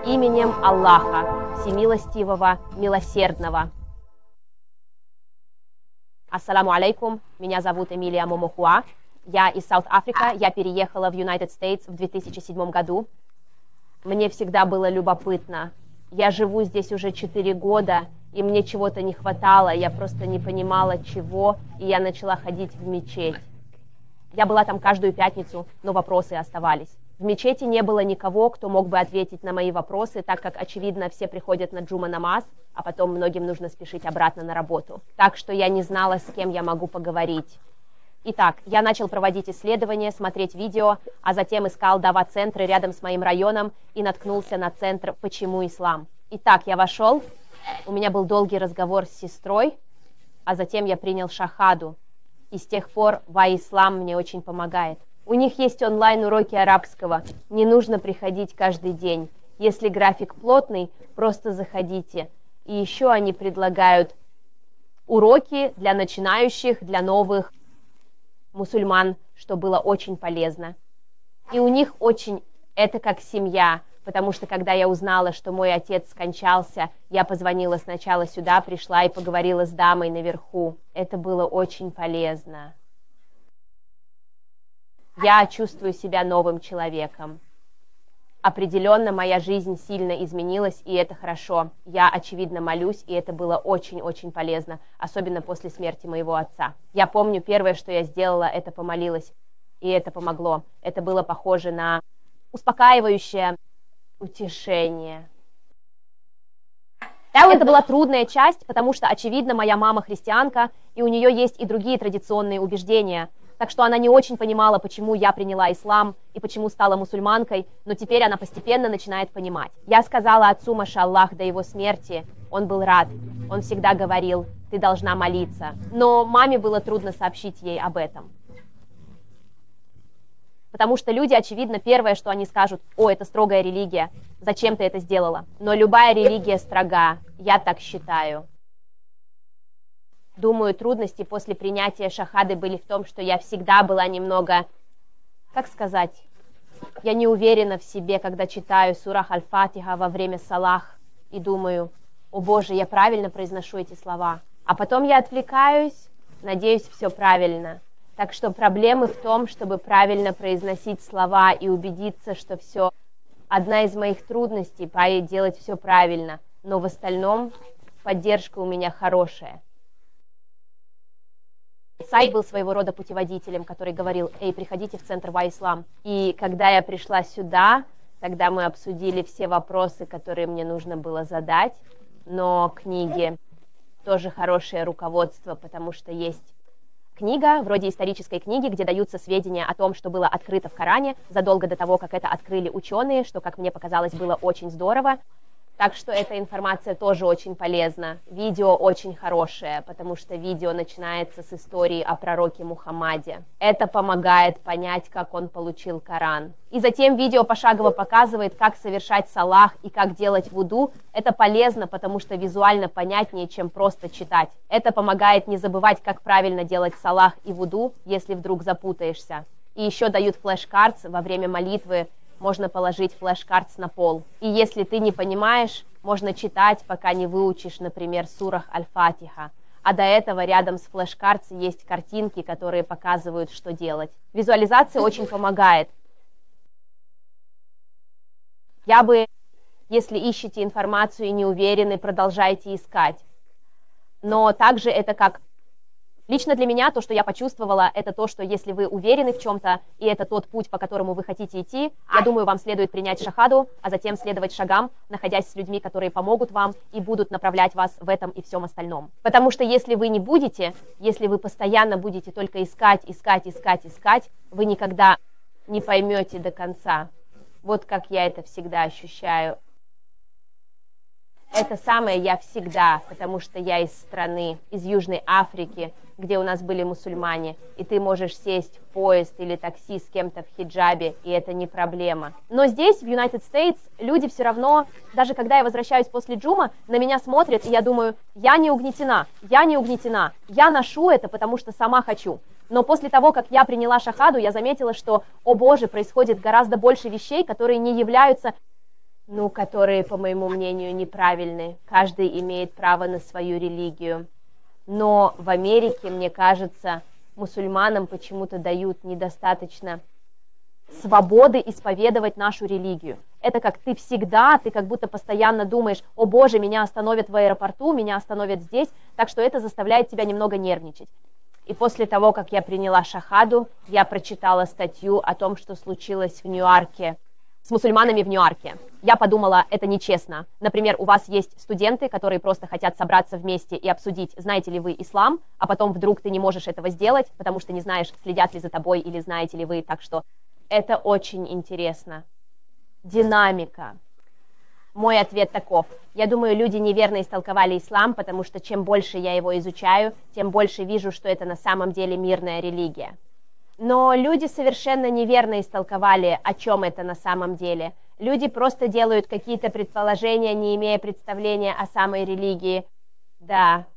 Именем Аллаха, Всемилостивого, Милосердного. Ассаламу алейкум, меня зовут Эмилия Момохуа, я из Саут-Африка, я переехала в United States в 2007 году. Мне всегда было любопытно. Я живу здесь уже 4 года, и мне чего-то не хватало, я просто не понимала чего, и я начала ходить в мечеть. Я была там каждую пятницу, но вопросы оставались. В мечети не было никого, кто мог бы ответить на мои вопросы, так как, очевидно, все приходят на джума-намаз, а потом многим нужно спешить обратно на работу. Так что я не знала, с кем я могу поговорить. Итак, я начал проводить исследования, смотреть видео, а затем искал дава-центры рядом с моим районом и наткнулся на центр «Почему ислам?». Итак, я вошел, у меня был долгий разговор с сестрой, а затем я принял шахаду. И с тех пор ва-ислам мне очень помогает. У них есть онлайн-уроки арабского, не нужно приходить каждый день. Если график плотный, просто заходите. И еще они предлагают уроки для начинающих, для новых мусульман, что было очень полезно. И у них очень, это как семья, потому что когда я узнала, что мой отец скончался, я позвонила сначала сюда, пришла и поговорила с дамой наверху. Это было очень полезно. Я чувствую себя новым человеком. Определенно, моя жизнь сильно изменилась, и это хорошо. Я, очевидно, молюсь, и это было очень-очень полезно, особенно после смерти моего отца. Я помню, первое, что я сделала, это помолилась, и это помогло. Это было похоже на успокаивающее утешение. Это была трудная часть, потому что, очевидно, моя мама христианка, и у нее есть и другие традиционные убеждения. Так что она не очень понимала, почему я приняла ислам и почему стала мусульманкой, но теперь она постепенно начинает понимать. Я сказала отцу, машаллах, до его смерти, он был рад. Он всегда говорил, ты должна молиться. Но маме было трудно сообщить ей об этом. Потому что люди, очевидно, первое, что они скажут, о, это строгая религия, зачем ты это сделала? Но любая религия строга, я так считаю. Думаю, трудности после принятия шахады были в том, что я всегда была немного, как сказать, я не уверена в себе, когда читаю сурах Аль-Фатиха во время салах и думаю, о боже, я правильно произношу эти слова. А потом я отвлекаюсь, надеюсь, все правильно. Так что проблемы в том, чтобы правильно произносить слова и убедиться, что все. Одна из моих трудностей – делать все правильно, но в остальном поддержка у меня хорошая. Сайт был своего рода путеводителем, который говорил, эй, приходите в центр ва-ислам. И когда я пришла сюда, тогда мы обсудили все вопросы, которые мне нужно было задать, но книги тоже хорошее руководство, потому что есть книга, вроде исторической книги, где даются сведения о том, что было открыто в Коране, задолго до того, как это открыли ученые, что, как мне показалось, было очень здорово. Так что эта информация тоже очень полезна. Видео очень хорошее, потому что видео начинается с истории о пророке Мухаммаде. Это помогает понять, как он получил Коран. И затем видео пошагово показывает, как совершать салах и как делать вуду. Это полезно, потому что визуально понятнее, чем просто читать. Это помогает не забывать, как правильно делать салах и вуду, если вдруг запутаешься. И еще дают флеш-картс во время молитвы. Можно положить флеш-картс на пол. И если ты не понимаешь, можно читать, пока не выучишь, например, сурах Аль-Фатиха. А до этого рядом с флеш-картс есть картинки, которые показывают, что делать. Визуализация очень помогает. Если ищете информацию и не уверены, продолжайте искать. Но также это как... Лично для меня то, что я почувствовала, это то, что если вы уверены в чем-то, и это тот путь, по которому вы хотите идти, я думаю, вам следует принять шахаду, а затем следовать шагам, находясь с людьми, которые помогут вам и будут направлять вас в этом и всем остальном. Потому что если вы не будете, если вы постоянно будете только искать, вы никогда не поймете до конца. Вот как я это всегда ощущаю. Это самое я всегда, потому что я из страны, из Южной Африки, где у нас были мусульмане, и ты можешь сесть в поезд или такси с кем-то в хиджабе, и это не проблема. Но здесь, в United States, люди все равно, даже когда я возвращаюсь после джума, на меня смотрят, и я думаю, я не угнетена, я ношу это, потому что сама хочу. Но после того, как я приняла шахаду, я заметила, что, о боже, происходит гораздо больше вещей, которые не являются ну, которые, по моему мнению, неправильны. Каждый имеет право на свою религию. Но в Америке, мне кажется, мусульманам почему-то дают недостаточно свободы исповедовать нашу религию. Это как ты как будто постоянно думаешь: о боже, меня остановят в аэропорту, меня остановят здесь, так что это заставляет тебя немного нервничать. И после того, как я приняла шахаду, я прочитала статью о том, что случилось в Ньюарке, с мусульманами в Ньюарке. Я подумала, это нечестно. Например, у вас есть студенты, которые просто хотят собраться вместе и обсудить, знаете ли вы ислам, а потом вдруг ты не можешь этого сделать, потому что не знаешь, следят ли за тобой или знаете ли вы. Так что это очень интересно. Динамика. Мой ответ таков. Я думаю, люди неверно истолковали ислам, потому что чем больше я его изучаю, тем больше вижу, что это на самом деле мирная религия. Но люди совершенно неверно истолковали, о чем это на самом деле. Люди просто делают какие-то предположения, не имея представления о самой религии. Да,